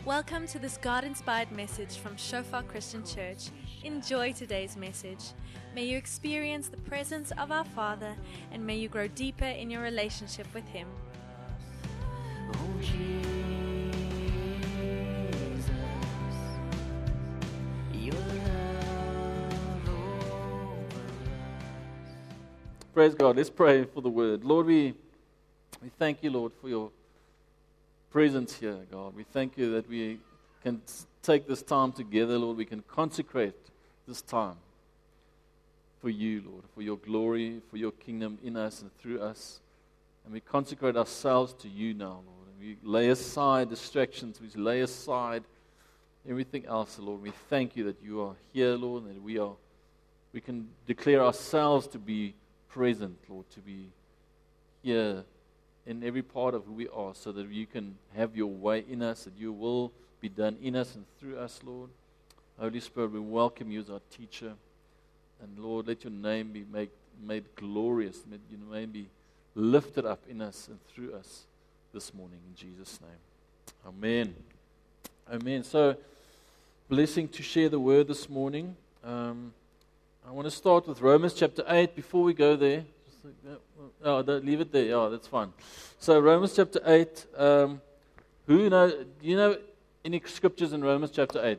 Welcome to this God-inspired message from Shofar Christian Church. Enjoy today's message. May you experience the presence of our Father, and may you grow deeper in your relationship with Him. Oh, Jesus, your love over us. Praise God. Let's pray for the word. Lord, we thank you, Lord, for your presence here, God. We thank you that we can take this time together, Lord. We can consecrate this time for you, Lord, for your glory, for your kingdom in us and through us. And we consecrate ourselves to you now, Lord. And we lay aside distractions. We lay aside everything else, Lord. We thank you that you are here, Lord, and that we can declare ourselves to be present, Lord, to be here in every part of who we are, so that you can have your way in us, that your will be done in us and through us, Lord. Holy Spirit, we welcome you as our teacher. And Lord, let your name be made glorious. Let your name be lifted up in us and through us this morning, in Jesus' name. Amen. Amen. So, blessing to share the word this morning. I want to start with Romans chapter 8. Before we go there, don't leave it there. Yeah, that's fine. So Romans chapter 8. Do you know any scriptures in Romans chapter 8?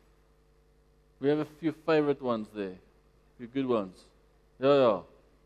We have a few favorite ones there. A few good ones. Yeah.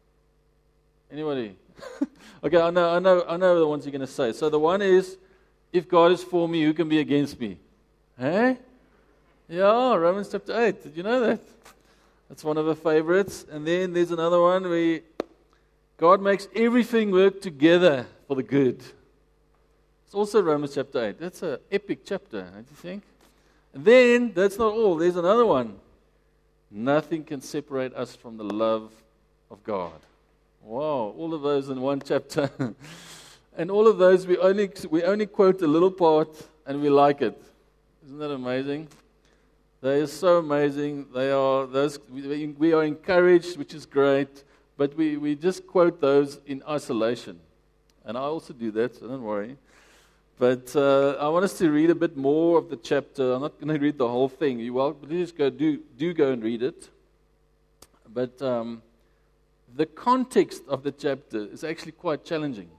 Anybody? Okay, I know the ones you're going to say. So the one is, if God is for me, who can be against me? Hey? Yeah, Romans chapter 8. Did you know that? That's one of our favorites. And then there's another one where God makes everything work together for the good. It's also Romans chapter 8. That's an epic chapter, don't you think? And then, that's not all. There's another one. Nothing can separate us from the love of God. Wow, all of those in one chapter. And all of those, we only quote a little part, and we like it. Isn't that amazing? They are so amazing. They are those. We are encouraged, which is great. But we just quote those in isolation. And I also do that, so don't worry. But I want us to read a bit more of the chapter. I'm not going to read the whole thing. Please do go and read it. But the context of the chapter is actually quite challenging.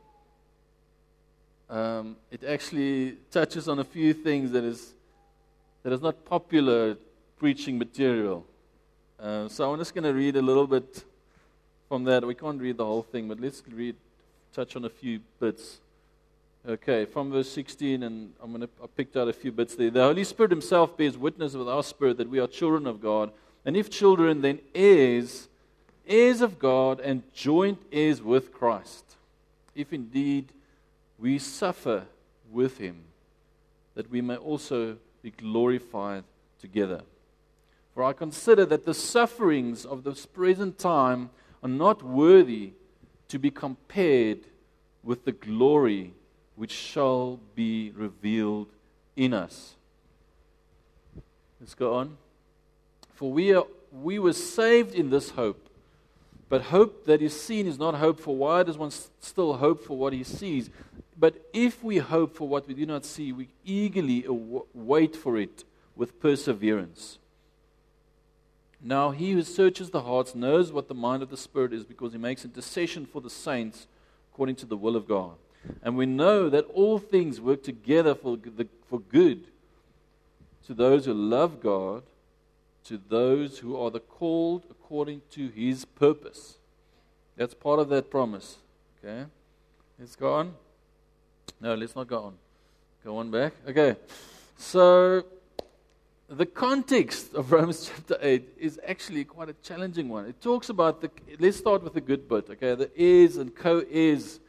It actually touches on a few things that is not popular preaching material. So I'm just going to read a little bit from that. We can't read the whole thing, but let's touch on a few bits. Okay, from verse 16, and I picked out a few bits there. The Holy Spirit Himself bears witness with our spirit that we are children of God, and if children, then heirs of God, and joint heirs with Christ. If indeed we suffer with Him, that we may also be glorified together. For I consider that the sufferings of this present time are not worthy to be compared with the glory which shall be revealed in us. Let's go on. For we were saved in this hope, but hope that is seen is not hope. For why does one still hope for what he sees? But if we hope for what we do not see, we eagerly wait for it with perseverance. Now He who searches the hearts knows what the mind of the Spirit is, because He makes intercession for the saints according to the will of God. And we know that all things work together for good to those who love God, to those who are the called according to His purpose. That's part of that promise. Okay? Let's go on. No, let's not go on. Go on back. Okay. So the context of Romans chapter 8 is actually quite a challenging one. It talks about let's start with the good bit, okay? The heirs and co-heirs.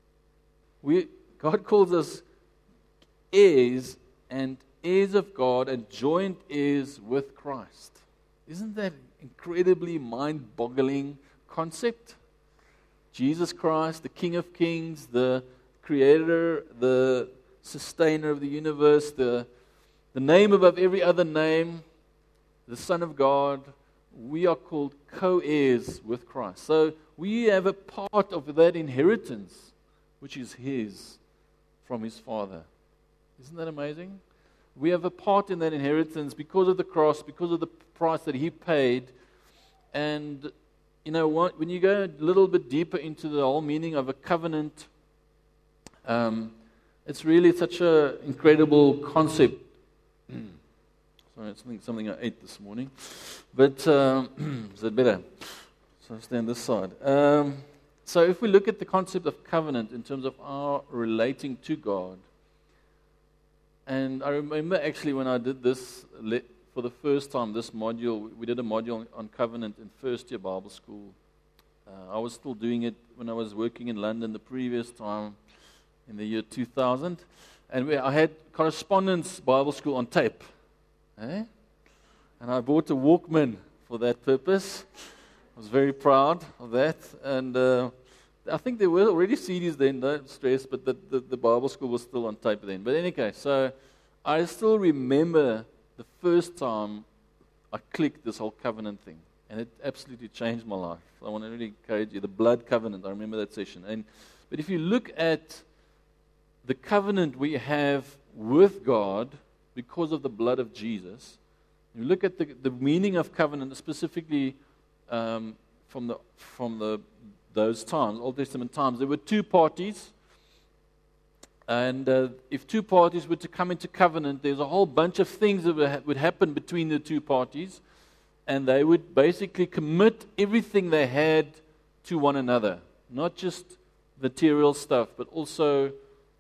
God calls us heirs and heirs of God and joint heirs with Christ. Isn't that incredibly mind-boggling concept? Jesus Christ, the King of Kings, the Creator, the Sustainer of the universe, the name above every other name, the Son of God, we are called co-heirs with Christ. So we have a part of that inheritance, which is His from His Father. Isn't that amazing? We have a part in that inheritance because of the cross, because of the price that He paid. And, you know, when you go a little bit deeper into the whole meaning of a covenant, it's really such an incredible concept. Sorry, it's something I ate this morning. But, is that better? So I'll stand this side. So if we look at the concept of covenant in terms of our relating to God, and I remember actually when I did this for the first time, this module, we did a module on covenant in first year Bible school. I was still doing it when I was working in London the previous time in the year 2000. And I had correspondence Bible school on tape. And I bought a Walkman for that purpose. I was very proud of that. And I think there were already CDs then, don't stress, but the Bible school was still on tape then. But anyway, so I still remember the first time I clicked this whole covenant thing. And it absolutely changed my life. I want to really encourage you. The blood covenant, I remember that session. But if you look at the covenant we have with God because of the blood of Jesus, you look at the meaning of covenant, specifically from those times, Old Testament times. There were two parties, and if two parties were to come into covenant, there's a whole bunch of things that would happen between the two parties, and they would basically commit everything they had to one another, not just material stuff, but also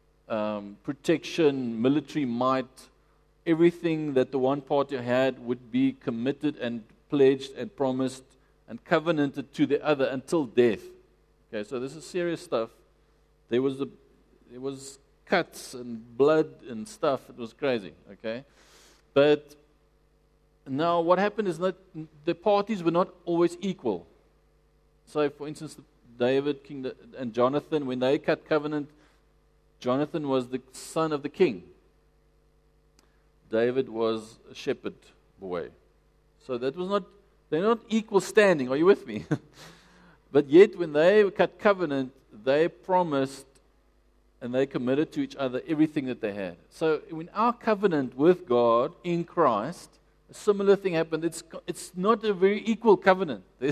protection, military might. Everything that the one party had would be committed and pledged and promised and covenanted to the other until death. Okay, so this is serious stuff. There was cuts and blood and stuff. It was crazy. Okay, but now what happened is that the parties were not always equal. So, for instance, David, King, and Jonathan, when they cut covenant, Jonathan was the son of the king. David was a shepherd boy. So they're not equal standing. Are you with me? But yet when they cut covenant, they promised and they committed to each other everything that they had. So in our covenant with God in Christ, a similar thing happened. It's not a very equal covenant. There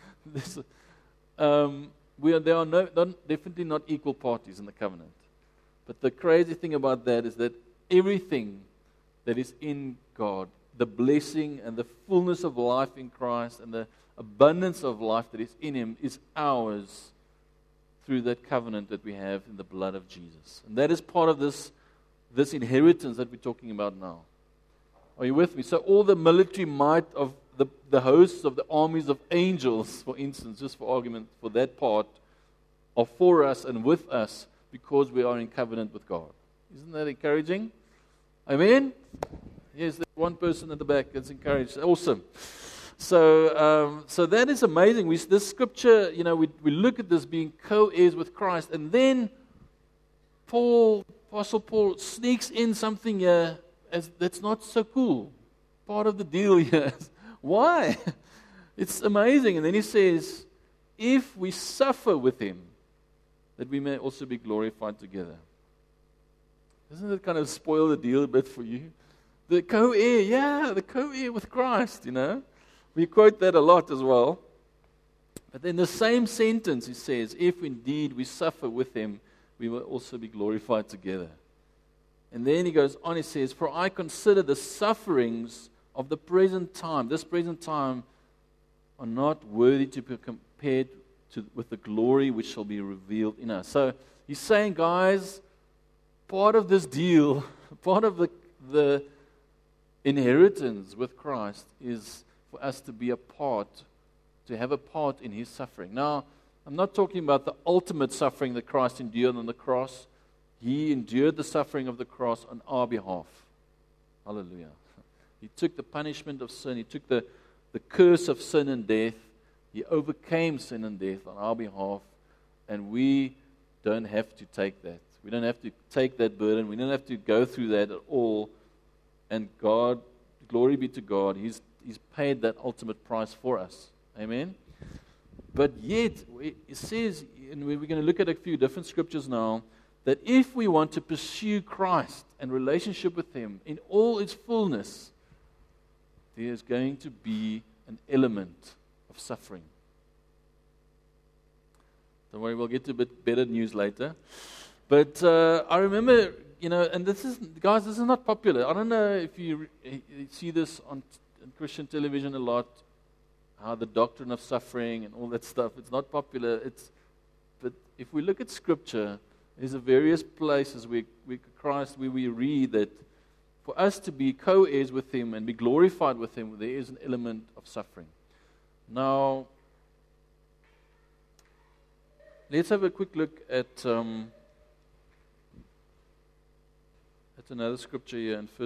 are definitely not equal parties in the covenant. But the crazy thing about that is that everything that is in God, the blessing and the fullness of life in Christ and the abundance of life that is in Him is ours through that covenant that we have in the blood of Jesus. And that is part of this inheritance that we're talking about now. Are you with me? So all the military might of the hosts of the armies of angels, for instance, just for argument, for that part, are for us and with us because we are in covenant with God. Isn't that encouraging? Amen? Yes, there's one person at the back that's encouraged. Awesome. So that is amazing. This scripture, we look at this being co-heirs with Christ, and then Apostle Paul sneaks in something here that's not so cool. Part of the deal here. Why? It's amazing. And then he says, if we suffer with Him, that we may also be glorified together. Doesn't it kind of spoil the deal a bit for you? The co-heir, the co-heir with Christ, We quote that a lot as well. But in the same sentence, he says, if indeed we suffer with Him, we will also be glorified together. And then he goes on, he says, for I consider the sufferings of the present time, this present time, are not worthy to be compared with the glory which shall be revealed in us. So he's saying, guys, part of this deal, part of the inheritance with Christ is for us to be a part, to have a part in His suffering. Now, I'm not talking about the ultimate suffering that Christ endured on the cross. He endured the suffering of the cross on our behalf. Hallelujah. He took the punishment of sin. He took the curse of sin and death. He overcame sin and death on our behalf. And we don't have to take that. We don't have to take that burden. We don't have to go through that at all. And God, glory be to God, He's paid that ultimate price for us. Amen? But yet, it says, and we're going to look at a few different scriptures now, that if we want to pursue Christ and relationship with Him in all its fullness, there is going to be an element of suffering. Don't worry, we'll get to a bit better news later. But I remember, and this is not popular. I don't know if you see this on Christian television a lot, how the doctrine of suffering and all that stuff. It's not popular. But if we look at Scripture, there's various places where we read that for us to be co-heirs with Him and be glorified with Him, there is an element of suffering. Now, let's have a quick look at another scripture here in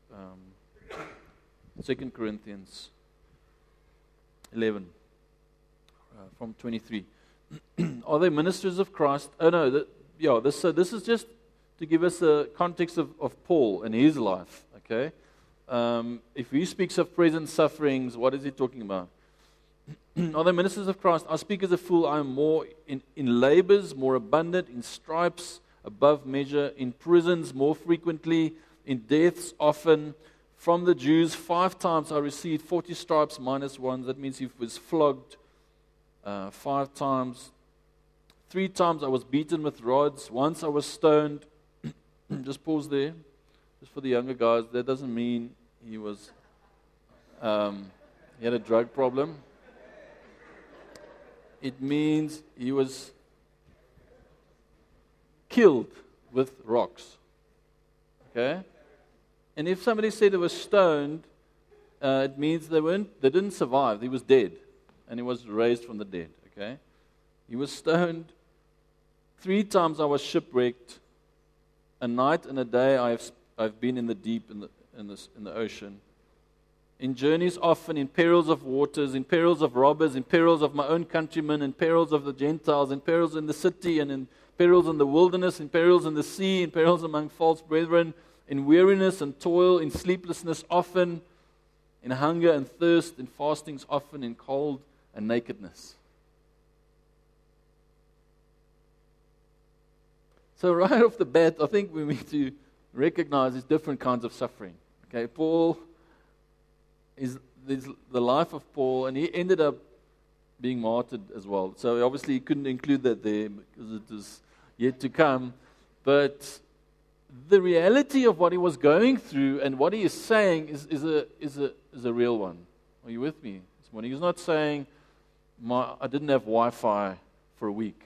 2 Corinthians 11, from 23. Are they ministers of Christ? Oh no, this is just to give us a context of Paul and his life. Okay, if he speaks of present sufferings, what is he talking about? Are they ministers of Christ? I speak as a fool. I am more in labors, more abundant, in stripes above measure, in prisons more frequently, in deaths often. From the Jews 5 times I received 40 stripes minus 1. That means he was flogged 5 times. 3 times I was beaten with rods. Once I was stoned. Just pause there. Just for the younger guys, that doesn't mean he was he had a drug problem. It means he was killed with rocks. Okay? And if somebody said he was stoned, it means they didn't survive. He was dead. And he was raised from the dead. Okay? He was stoned. 3 times I was shipwrecked. A night and a day I've been in the deep, in the ocean. In journeys often, in perils of waters, in perils of robbers, in perils of my own countrymen, in perils of the Gentiles, in perils in the city, and in perils in the wilderness, in perils in the sea, in perils among false brethren, in weariness and toil, in sleeplessness often, in hunger and thirst, in fastings often, in cold and nakedness. So right off the bat, I think we need to recognize these different kinds of suffering. Okay, Paul is the life of Paul, and he ended up being martyred as well. So obviously he couldn't include that there because it was yet to come. But the reality of what he was going through and what he is saying is a real one. Are you with me this morning? He's not saying, I didn't have Wi-Fi for a week.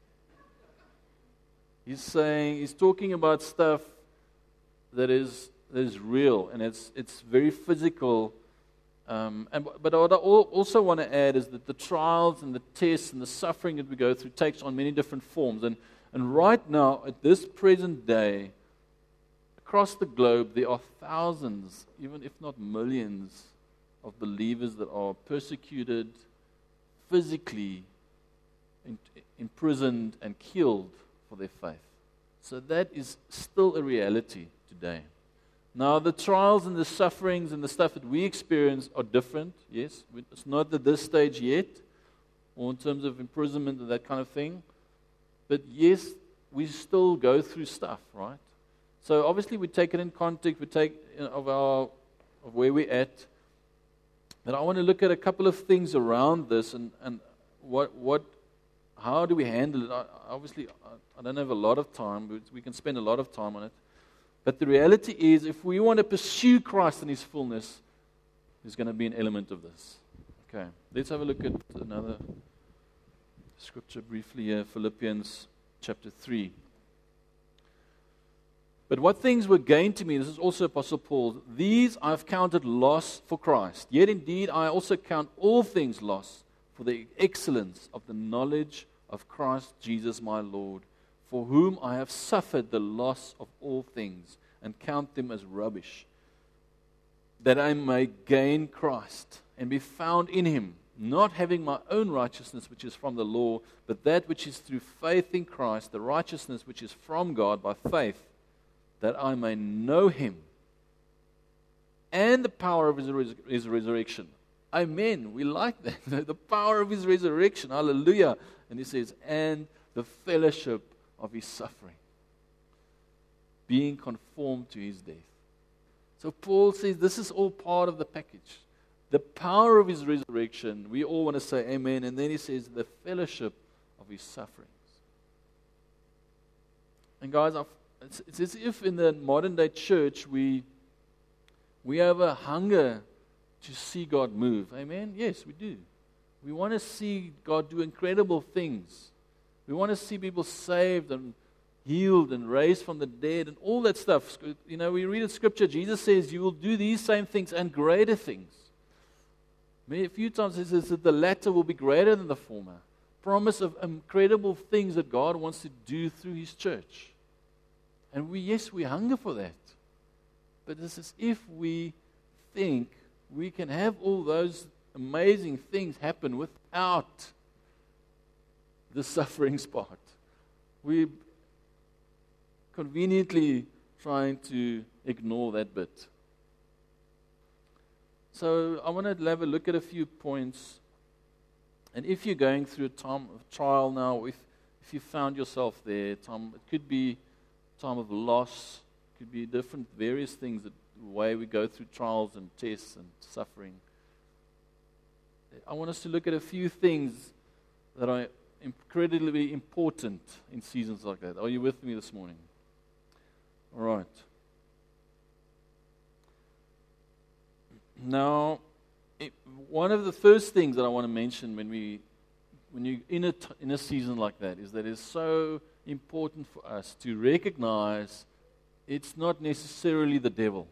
He's talking about stuff that is real, and it's very physical. But what I also want to add is that the trials and the tests and the suffering that we go through takes on many different forms. And right now, at this present day, across the globe, there are thousands, even if not millions, of believers that are persecuted, physically imprisoned and killed for their faith. So that is still a reality today. Now, the trials and the sufferings and the stuff that we experience are different, yes. It's not at this stage yet, or in terms of imprisonment and that kind of thing. But yes, we still go through stuff, right? So obviously we take it in context, we take of where we're at. But I want to look at a couple of things around this and how do we handle it? Obviously, I don't have a lot of time, but we can spend a lot of time on it. But the reality is, if we want to pursue Christ in His fullness, there's going to be an element of this. Okay, let's have a look at another scripture briefly here, Philippians chapter 3. But what things were gained to me, this is also Apostle Paul, these I've counted loss for Christ. Yet indeed I also count all things loss for the excellence of the knowledge of Christ Jesus my Lord, for whom I have suffered the loss of all things, and count them as rubbish, that I may gain Christ, and be found in Him, not having my own righteousness which is from the law, but that which is through faith in Christ, the righteousness which is from God by faith, that I may know Him, and the power of His resurrection. Amen. We like that. The power of His resurrection. Hallelujah. And he says, and the fellowship of His suffering. being conformed to his death. So Paul says this is all part of the package. The power of his resurrection, we all want to say amen. And then he says the fellowship of his sufferings. And guys, it's as if in the modern day church we have a hunger to see God move. Amen? Yes, we do. We want to see God do incredible things. We want to see people saved and healed and raised from the dead and all that stuff. You know, we read in Scripture, Jesus says, you will do these same things and greater things. A few times he says that the latter will be greater than the former. Promise of incredible things that God wants to do through his church. And we hunger for that. But it's as if we think we can have all those amazing things happen without the suffering part. We're conveniently trying to ignore that bit. So I want to have a look at a few points. And if you're going through a time of trial now, if you found yourself there, it could be time of loss, it could be different, various things, the way we go through trials and tests and suffering. I want us to look at a few things that are incredibly important in seasons like that. Are you with me this morning? All right. Now, one of the first things that I want to mention when you're in a season like that is that it's so important for us to recognize it's not necessarily the devil.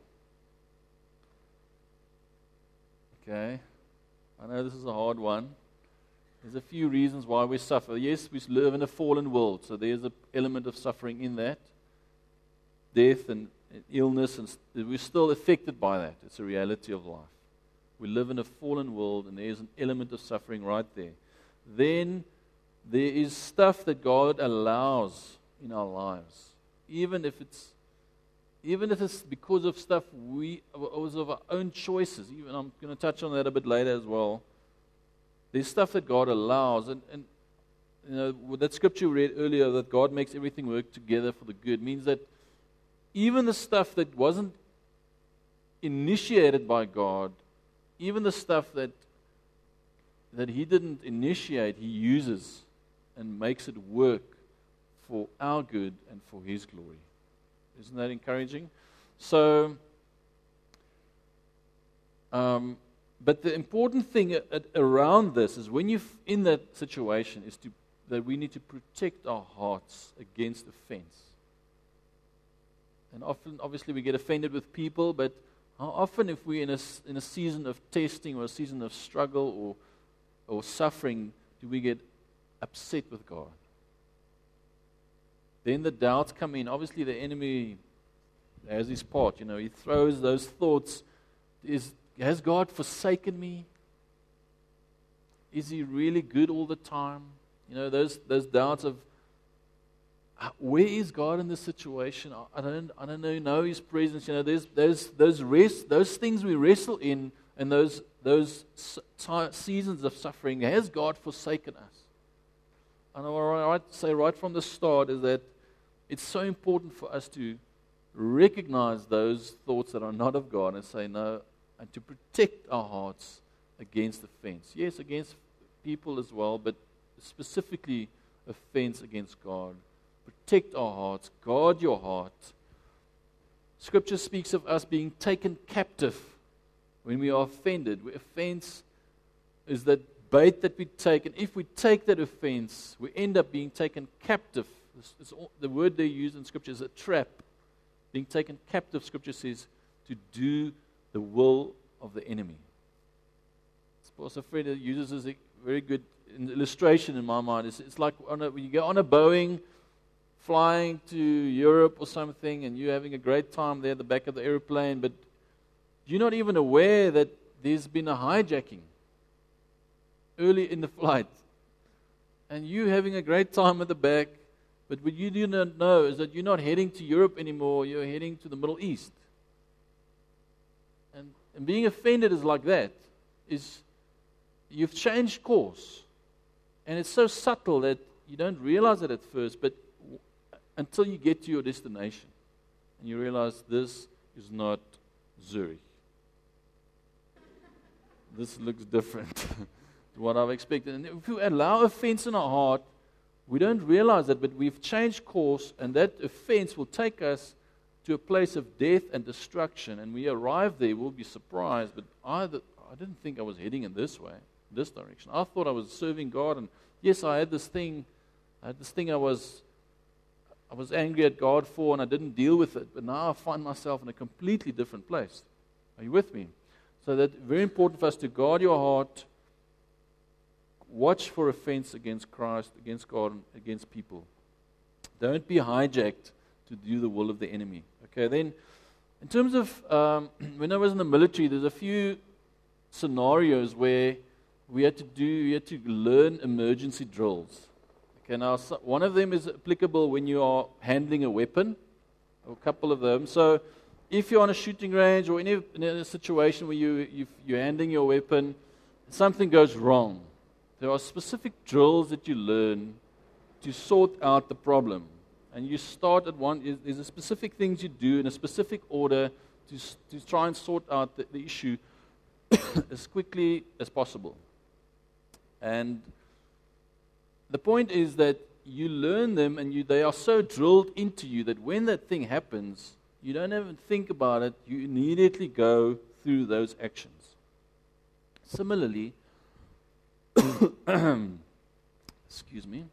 Okay? I know this is a hard one. There's a few reasons why we suffer. Yes, we live in a fallen world, so there's an element of suffering in that. Death and illness, and we're still affected by that. It's a reality of life. We live in a fallen world, and there's an element of suffering right there. Then there is stuff that God allows in our lives, even if it's because of stuff of our own choices. Even I'm going to touch on that a bit later as well. There's stuff that God allows, and you know, with that scripture we read earlier, that God makes everything work together for the good, means that even the stuff that wasn't initiated by God, even the stuff that he didn't initiate, he uses and makes it work for our good and for his glory. Isn't that encouraging? So, but the important thing around this is when you're in that situation is that we need to protect our hearts against offense. And often, obviously, we get offended with people, but how often if we're in a season of testing or a season of struggle or suffering, do we get upset with God? Then the doubts come in. Obviously, the enemy has his part. You know, he throws those thoughts. Has God forsaken me? Is he really good all the time? You know, those doubts of, where is God in this situation? I don't know his presence. You know, there's those things we wrestle in, and those seasons of suffering. Has God forsaken us? And what I want to say right from the start is that it's so important for us to recognize those thoughts that are not of God and say no, and to protect our hearts against offense. Yes, against people as well, but specifically offense against God. Protect our hearts. Guard your heart. Scripture speaks of us being taken captive when we are offended. Offense is that bait that we take, and if we take that offense, we end up being taken captive. The word they use in Scripture is a trap. Being taken captive, Scripture says, to do the will of the enemy. Pastor Fred uses a very good illustration in my mind. It's like when you go on a Boeing flying to Europe or something, and you're having a great time there at the back of the airplane, but you're not even aware that there's been a hijacking early in the flight. And you're having a great time at the back, but what you do not know is that you're not heading to Europe anymore, you're heading to the Middle East. And being offended is like that. You've changed course. And it's so subtle that you don't realize it at first, but until you get to your destination. and you realize this is not Zurich. This looks different to what I've expected. And if we allow offense in our heart, we don't realize that, but we've changed course, and that offense will take us to a place of death and destruction. And we arrive there, we'll be surprised, but I didn't think I was heading in this way, this direction. I thought I was serving God, and yes, I had this thing I was angry at God for, and I didn't deal with it, but now I find myself in a completely different place. Are you with me? So that's very important for us to guard your heart, watch for offense against Christ, against God, and against people. Don't be hijacked to do the will of the enemy. Okay, then, in terms of when I was in the military, there's a few scenarios where we had to learn emergency drills. Okay, now one of them is applicable when you are handling a weapon, or a couple of them. So, if you're on a shooting range or in a situation where you're handling your weapon, something goes wrong. There are specific drills that you learn to sort out the problem. And you start at one, there's a specific things you do in a specific order to try and sort out the issue as quickly as possible. And the point is that you learn them, and they are so drilled into you that when that thing happens, you don't even think about it, you immediately go through those actions. Similarly, excuse me.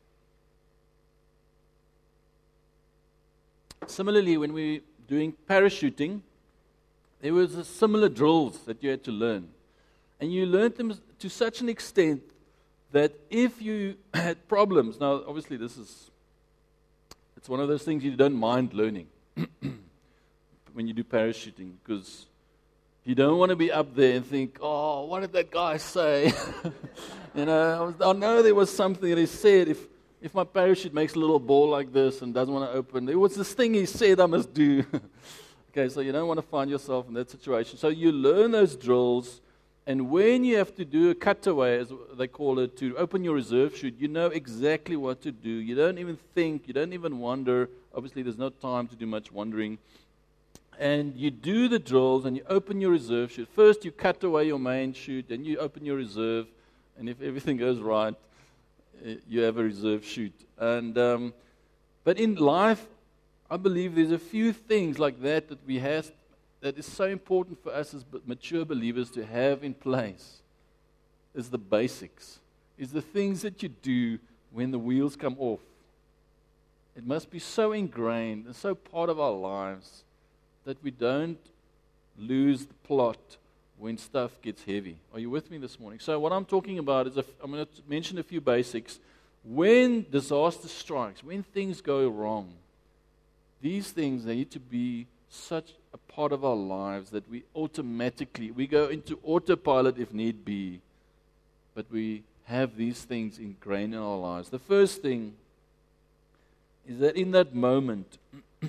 Similarly, when we were doing parachuting, there was similar drills that you had to learn. And you learned them to such an extent that if you had problems, now obviously it's one of those things you don't mind learning when you do parachuting, because you don't want to be up there and think, oh, what did that guy say? I know there was something that he said. If my parachute makes a little ball like this and doesn't want to open, there was this thing he said I must do. Okay, so you don't want to find yourself in that situation. So you learn those drills, and when you have to do a cutaway, as they call it, to open your reserve chute, you know exactly what to do. You don't even think, you don't even wonder. Obviously, there's no time to do much wondering. And you do the drills, and you open your reserve chute. First, you cut away your main chute, then you open your reserve, and if everything goes right, you have a reserve chute. And but in life, I believe there's a few things like that we have that is so important for us as mature believers to have in place. Is the basics. Is the things that you do when the wheels come off. It must be so ingrained and so part of our lives that we don't lose the plot when stuff gets heavy. Are you with me this morning? So what I'm talking about is, I'm going to mention a few basics. When disaster strikes, when things go wrong, these things need to be such a part of our lives that we go into autopilot if need be, but we have these things ingrained in our lives. The first thing is that in that moment,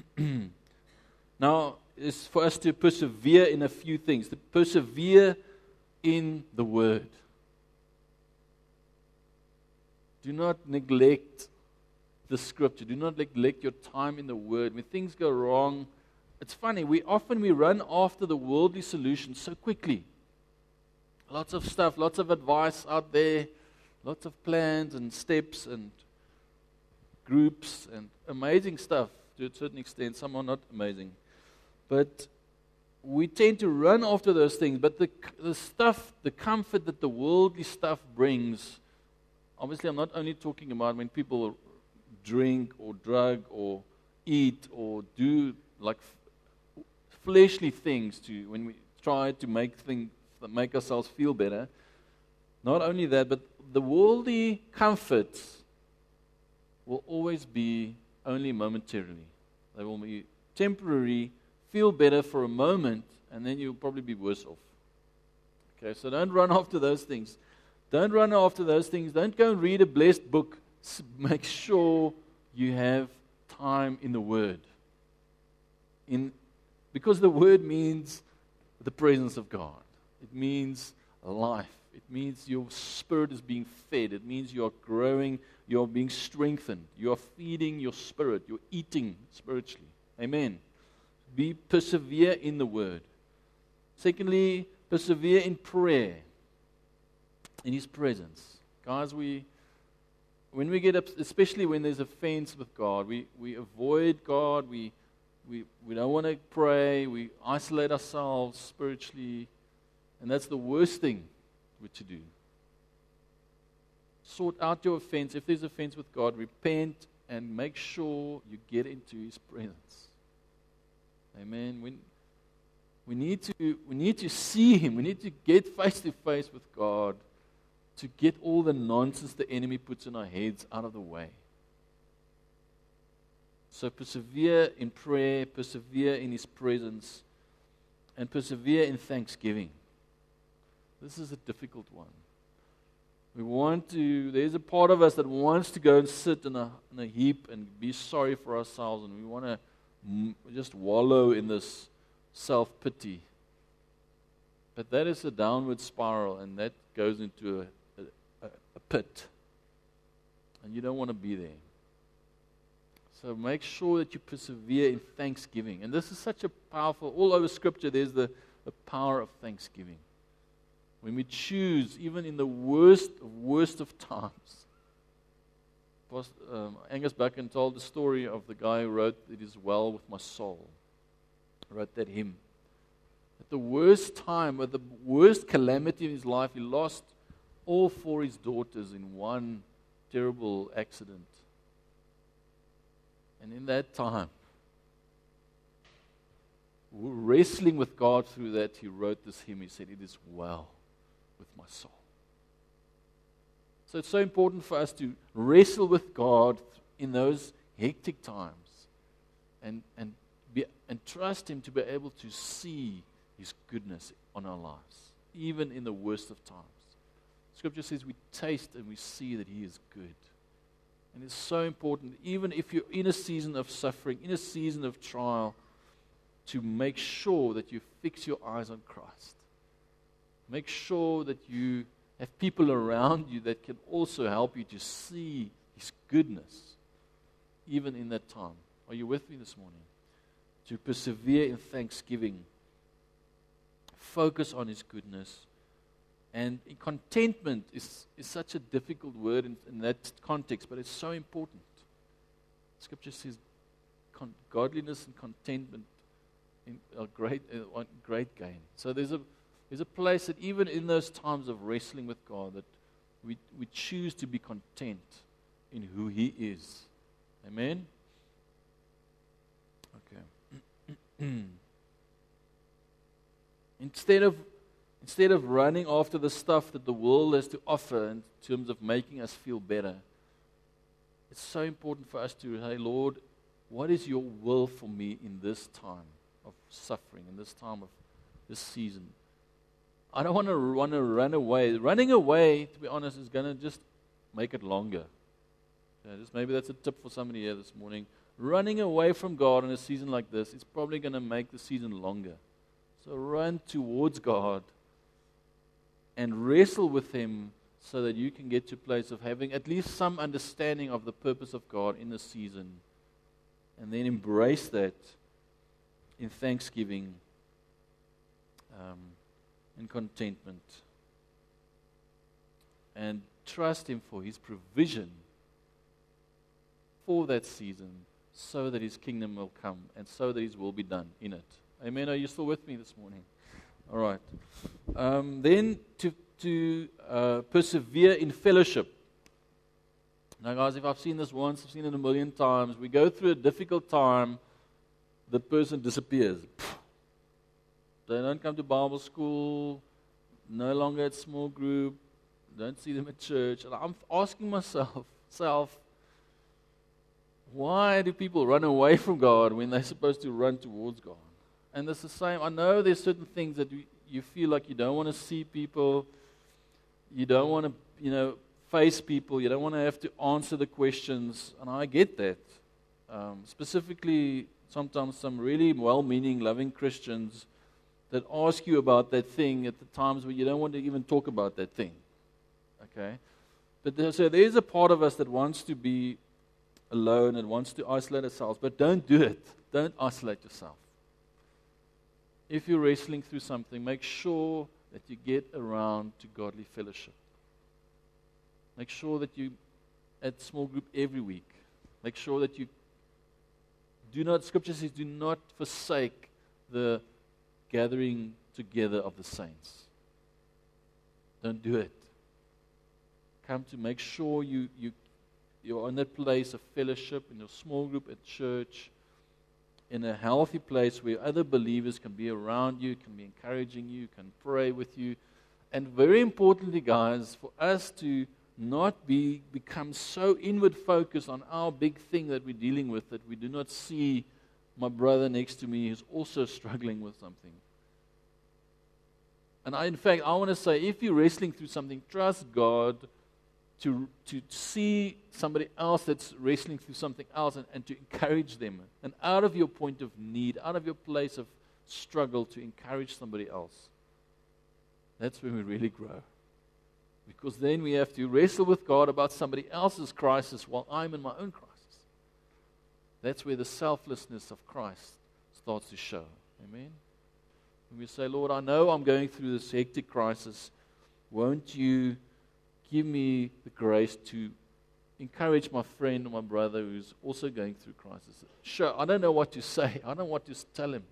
now, is for us to persevere in a few things, to persevere in the Word. Do not neglect the Scripture. Do not neglect your time in the Word. When things go wrong, it's funny, we run after the worldly solutions so quickly. Lots of stuff, lots of advice out there, lots of plans and steps and groups and amazing stuff to a certain extent. Some are not amazing. But we tend to run after those things. But the stuff, the comfort that the worldly stuff brings, obviously I'm not only talking about when people drink or drug or eat or do like fleshly things when we try to make ourselves feel better. Not only that, but the worldly comforts will always be only momentarily. They will be temporary, feel better for a moment, and then you'll probably be worse off. Okay, so don't run after those things. Don't run after those things. Don't go and read a blessed book. Make sure you have time in the Word. Because the Word means the presence of God. It means life. It means your spirit is being fed. It means you are growing, you are being strengthened. You are feeding your spirit. You're eating spiritually. Amen. persevere in the Word. Secondly, persevere in prayer, in His presence. Guys, when we get up, especially when there's offense with God, we avoid God, we don't want to pray, we isolate ourselves spiritually, and that's the worst thing to do. Sort out your offense. If there's offense with God, repent and make sure you get into His presence. Amen. We need to see Him. We need to get face to face with God to get all the nonsense the enemy puts in our heads out of the way. So persevere in prayer, persevere in His presence, and persevere in thanksgiving. This is a difficult one. There's a part of us that wants to go and sit in a heap and be sorry for ourselves, and we want to just wallow in this self-pity. But that is a downward spiral, and that goes into a pit. And you don't want to be there. So make sure that you persevere in thanksgiving. And this is such a powerful, all over Scripture, there's the power of thanksgiving. When we choose, even in the worst of times. Angus Buchan told the story of the guy who wrote, "It is well with my soul." He wrote that hymn. At the worst time, at the worst calamity in his life, he lost all 4 his daughters in one terrible accident. And in that time, wrestling with God through that, he wrote this hymn. He said, "It is well with my soul." So it's so important for us to wrestle with God in those hectic times and trust Him to be able to see His goodness on our lives, even in the worst of times. Scripture says we taste and we see that He is good. And it's so important, even if you're in a season of suffering, in a season of trial, to make sure that you fix your eyes on Christ. Make sure that you have people around you that can also help you to see His goodness, even in that time. Are you with me this morning? To persevere in thanksgiving. Focus on His goodness. And contentment is such a difficult word in that context, but it's so important. Scripture says godliness and contentment are great gain. So there's a place that even in those times of wrestling with God, that we choose to be content in who He is. Amen? Okay. Instead of running after the stuff that the world has to offer in terms of making us feel better, it's so important for us to, hey, Lord, what is your will for me in this time of suffering, in this time of this season? I don't want to run away. Running away, to be honest, is going to just make it longer. Maybe that's a tip for somebody here this morning. Running away from God in a season like this is probably going to make the season longer. So run towards God and wrestle with Him so that you can get to a place of having at least some understanding of the purpose of God in this season. And then embrace that in thanksgiving and contentment. And trust Him for His provision for that season so that His kingdom will come and so that His will be done in it. Amen. Are you still with me this morning? All right. Then to persevere in fellowship. Now, guys, if I've seen this once, I've seen it 1,000,000 times. We go through a difficult time, the person disappears. They don't come to Bible school, no longer at small group, don't see them at church. And I'm asking myself, why do people run away from God when they're supposed to run towards God? And it's the same. I know there's certain things that you feel like you don't want to see people, you don't want to, face people, you don't want to have to answer the questions, and I get that. Specifically, sometimes some really well-meaning, loving Christians that ask you about that thing at the times where you don't want to even talk about that thing. Okay? But so there's a part of us that wants to be alone and wants to isolate ourselves, but don't do it. Don't isolate yourself. if you're wrestling through something, make sure that you get around to godly fellowship. Make sure that you at small group every week. Make sure that you do not, Scripture says, do not forsake the gathering together of the saints. Don't do it. Come to make sure you're in that place of fellowship, in your small group at church, in a healthy place where other believers can be around you, can be encouraging you, can pray with you. And very importantly, guys, for us to not become so inward focused on our big thing that we're dealing with that we do not see my brother next to me who's also struggling with something. And in fact, I want to say, if you're wrestling through something, trust God to see somebody else that's wrestling through something else and to encourage them. And out of your point of need, out of your place of struggle, to encourage somebody else. That's when we really grow. Because then we have to wrestle with God about somebody else's crisis while I'm in my own crisis. That's where the selflessness of Christ starts to show. Amen? When we say, Lord, I know I'm going through this hectic crisis. Won't you give me the grace to encourage my friend or my brother who's also going through crisis? Sure, I don't know what to say. I don't know what to tell him.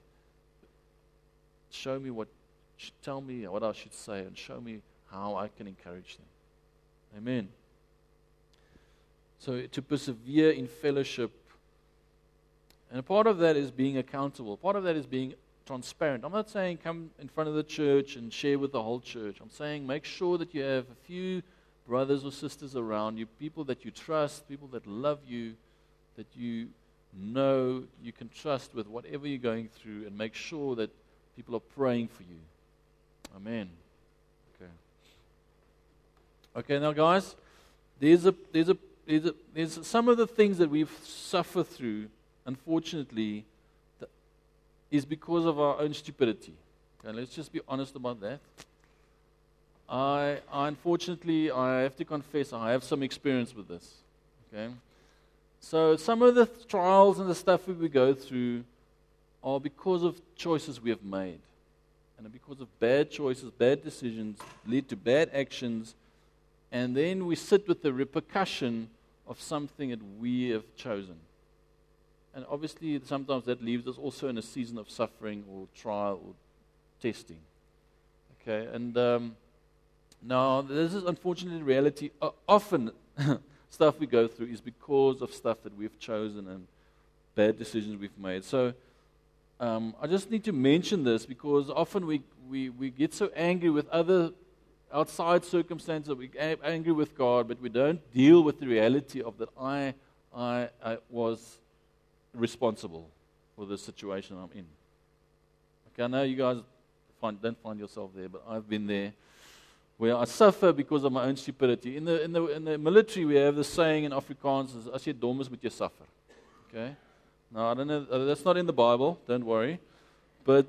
Tell me what I should say and show me how I can encourage them. Amen. So to persevere in fellowship, and a part of that is being accountable. Part of that is being transparent. I'm not saying come in front of the church and share with the whole church. I'm saying make sure that you have a few brothers or sisters around you, people that you trust, people that love you, that you know you can trust with whatever you're going through, and make sure that people are praying for you. Amen. Okay, now guys, there's some of the things that we've suffered through, unfortunately, is because of our own stupidity. Okay, let's just be honest about that. I unfortunately, I have to confess, I have some experience with this. Okay, so some of the trials and the stuff we go through are because of choices we have made, and because of bad choices, bad decisions lead to bad actions. And then we sit with the repercussion of something that we have chosen. And obviously, sometimes that leaves us also in a season of suffering or trial or testing. Okay, and now this is unfortunately reality. Often, stuff we go through is because of stuff that we've chosen and bad decisions we've made. So, I just need to mention this because often we get so angry with other outside circumstances, we get angry with God, but we don't deal with the reality of that I was responsible for the situation I'm in. Okay, I know you guys don't find yourself there, but I've been there, where I suffer because of my own stupidity. In the military, we have the saying in Afrikaans, as jy dom is, moet jy suffer. Okay? Now, I don't know, that's not in the Bible, don't worry. But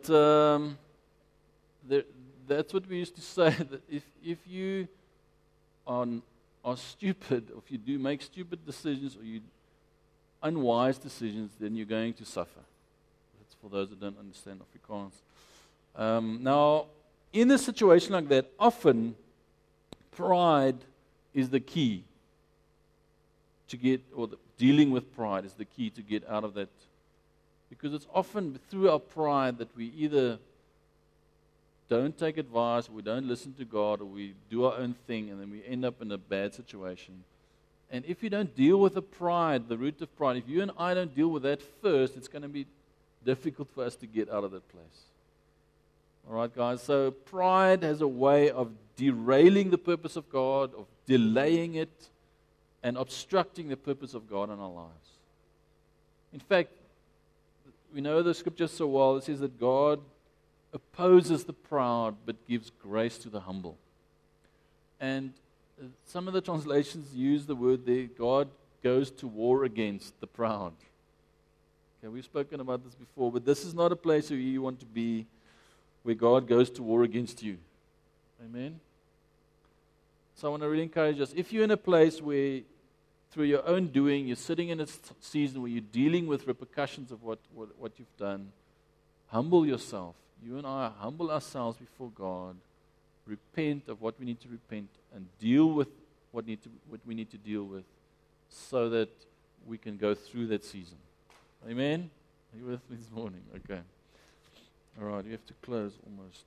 that's what we used to say, that if you are stupid, or if you do make stupid decisions, or you unwise decisions, then you're going to suffer. That's for those that don't understand Afrikaans. Now, in a situation like that, often pride is the key to get, or dealing with pride is the key to get out of that. Because it's often through our pride that we either don't take advice, or we don't listen to God, or we do our own thing, and then we end up in a bad situation. And if you don't deal with the pride, the root of pride, if you and I don't deal with that first, it's going to be difficult for us to get out of that place. All right, guys? So pride has a way of derailing the purpose of God, of delaying it, and obstructing the purpose of God in our lives. In fact, we know the scripture so well. It says that God opposes the proud, but gives grace to the humble. And some of the translations use the word there, God goes to war against the proud. Okay, we've spoken about this before, but this is not a place where you want to be, where God goes to war against you. Amen? So I want to really encourage us, if you're in a place where through your own doing, you're sitting in a season where you're dealing with repercussions of what you've done, humble yourself you and I humble ourselves before God, repent of what we need to repent, and deal with what we need to deal with, so that we can go through that season. Amen? Are you with me this morning? Okay. All right, we have to close almost.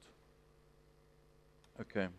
Okay.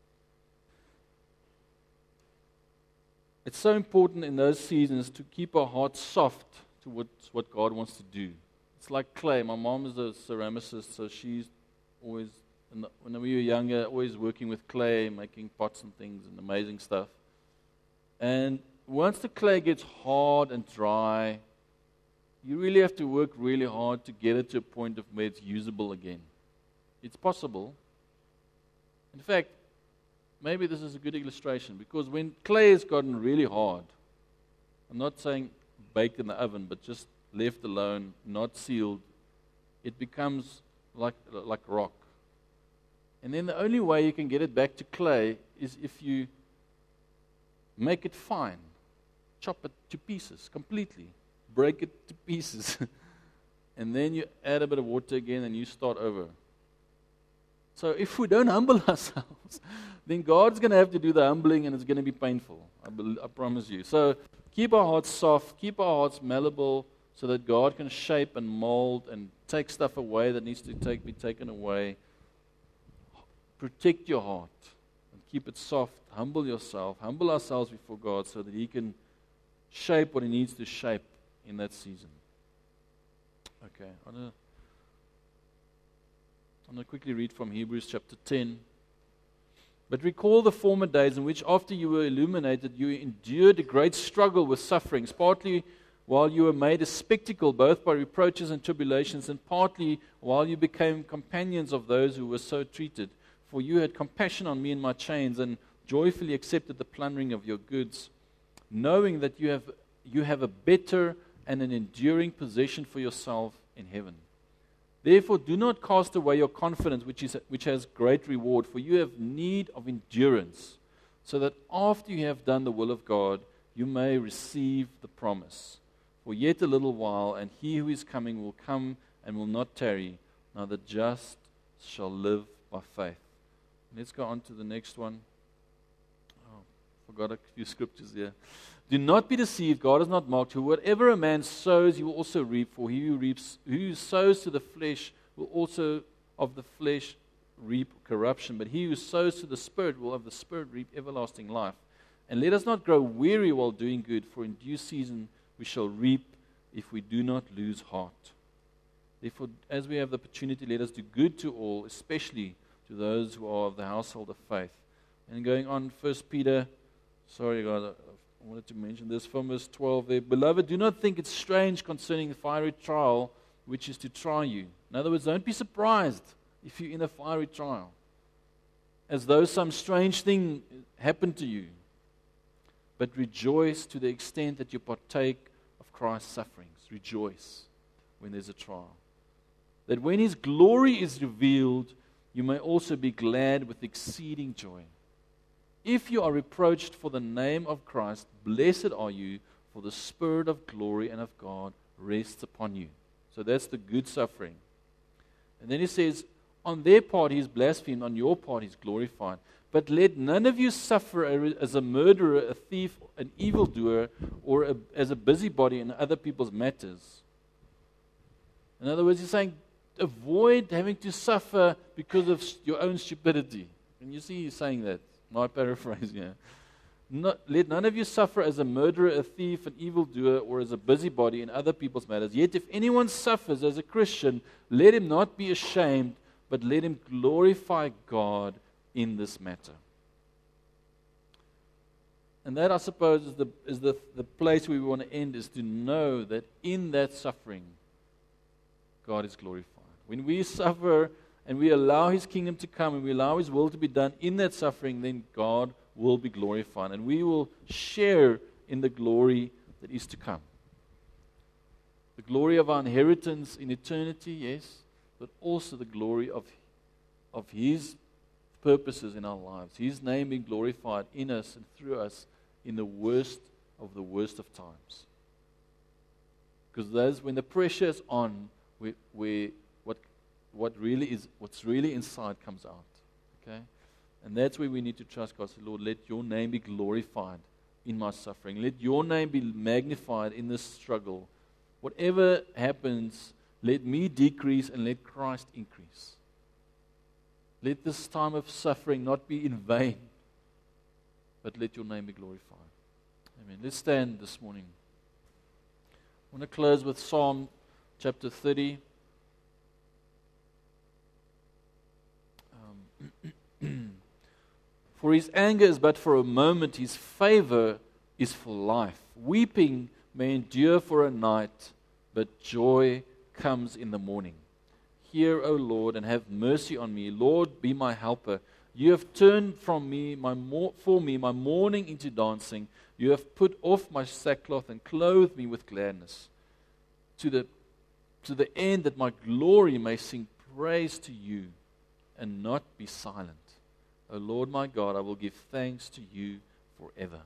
It's so important in those seasons to keep our hearts soft towards what God wants to do. It's like clay. My mom is a ceramicist, so she's always, when we were younger, always working with clay, making pots and things and amazing stuff. And once the clay gets hard and dry, you really have to work really hard to get it to a point of where it's usable again. It's possible. In fact, maybe this is a good illustration, because when clay has gotten really hard, I'm not saying baked in the oven, but just left alone, not sealed, it becomes like rock. And then the only way you can get it back to clay is if you make it fine, chop it to pieces completely, break it to pieces, and then you add a bit of water again and you start over. So if we don't humble ourselves, then God's going to have to do the humbling, and it's going to be painful. I promise you. So keep our hearts soft, keep our hearts malleable, so that God can shape and mold and take stuff away that needs to be taken away. Protect your heart and keep it soft. Humble yourself. Humble ourselves before God so that He can shape what He needs to shape in that season. Okay, I'm going to quickly read from Hebrews chapter 10. But recall the former days in which, after you were illuminated, you endured a great struggle with sufferings, partly while you were made a spectacle both by reproaches and tribulations, and partly while you became companions of those who were so treated. For you had compassion on me in my chains, and joyfully accepted the plundering of your goods, knowing that you have a better and an enduring possession for yourself in heaven. Therefore, do not cast away your confidence, which has great reward, for you have need of endurance, so that after you have done the will of God, you may receive the promise. For yet a little while, and He who is coming will come and will not tarry. Now the just shall live by faith. Let's go on to the next one. Oh, forgot a few scriptures here. Do not be deceived, God is not mocked. For whatever a man sows, he will also reap. For he who sows to the flesh will also of the flesh reap corruption. But he who sows to the Spirit will of the Spirit reap everlasting life. And let us not grow weary while doing good, for in due season we shall reap if we do not lose heart. Therefore, as we have the opportunity, let us do good to all, especially to those who are of the household of faith. And going on, 1 Peter, sorry God, I wanted to mention this from verse 12 there. Beloved, do not think it's strange concerning the fiery trial which is to try you. In other words, don't be surprised if you're in a fiery trial, as though some strange thing happened to you. But rejoice to the extent that you partake of Christ's sufferings. Rejoice when there's a trial. That when His glory is revealed, you may also be glad with exceeding joy. If you are reproached for the name of Christ, blessed are you, for the Spirit of glory and of God rests upon you. So that's the good suffering. And then he says, on their part He is blasphemed, on your part He is glorified. But let none of you suffer as a murderer, a thief, an evildoer, or as a busybody in other people's matters. In other words, he's saying, avoid having to suffer because of your own stupidity. And you see he's saying that. My paraphrase here. Let none of you suffer as a murderer, a thief, an evildoer, or as a busybody in other people's matters. Yet if anyone suffers as a Christian, let him not be ashamed, but let him glorify God in this matter. And that, I suppose, is the place where we want to end, is to know that in that suffering, God is glorified. When we suffer and we allow His kingdom to come and we allow His will to be done in that suffering, then God will be glorified. And we will share in the glory that is to come. The glory of our inheritance in eternity, yes, but also the glory of His purposes in our lives. His name being glorified in us and through us in the worst of times. Because when the pressure is on, what's really inside comes out. Okay? And that's where we need to trust God. Say, Lord, let your name be glorified in my suffering. Let your name be magnified in this struggle. Whatever happens, let me decrease and let Christ increase. Let this time of suffering not be in vain, but let your name be glorified. Amen. Let's stand this morning. I want to close with Psalm chapter 30. For his anger is but for a moment, his favor is for life. Weeping may endure for a night, but joy comes in the morning. Hear, O Lord, and have mercy on me. Lord, be my helper. You have turned from me my mourning into dancing. You have put off my sackcloth and clothed me with gladness, to the end that my glory may sing praise to you and not be silent. O Lord my God, I will give thanks to you forever.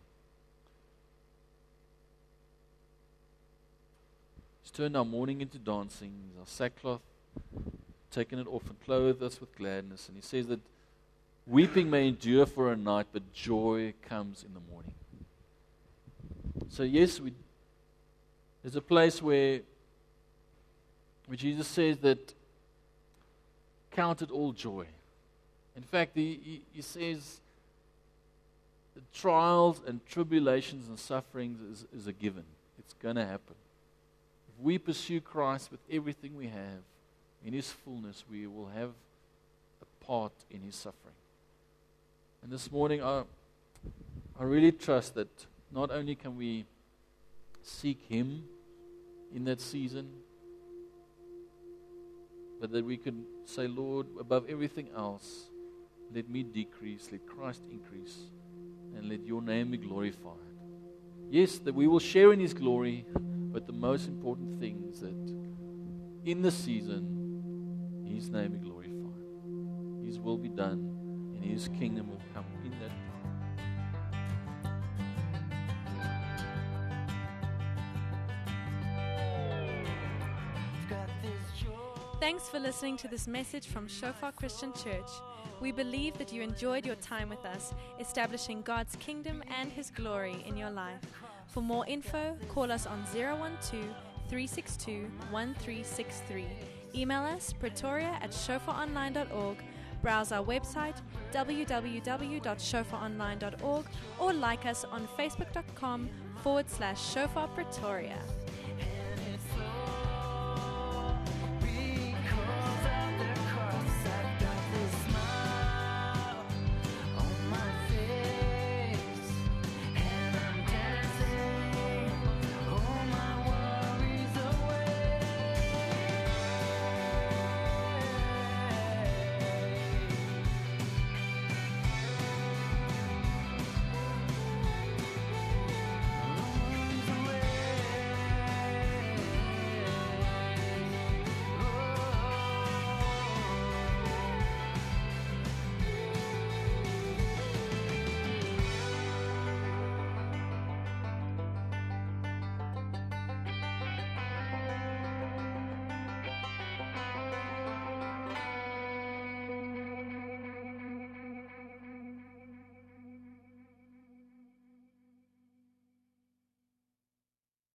He's turned our mourning into dancing, our sackcloth, taken it off and clothed us with gladness. And he says that weeping may endure for a night, but joy comes in the morning. So yes, there's a place where Jesus says that count it all joy. In fact, he says that trials and tribulations and sufferings is a given. It's going to happen. If we pursue Christ with everything we have, in his fullness, we will have a part in his suffering. And this morning, I really trust that not only can we seek him in that season, but that we can say, Lord, above everything else, let me decrease, let Christ increase, and let your name be glorified. Yes, that we will share in his glory, but the most important thing is that in this season, his name be glorified. His will be done, and his kingdom will come in that Thanks for listening to this message from Shofar Christian Church. We believe that you enjoyed your time with us, establishing God's kingdom and his glory in your life. For more info, call us on 012-362-1363. Email us pretoria@shofaronline.org. Browse our website www.shofaronline.org or like us on facebook.com/Shofar Pretoria.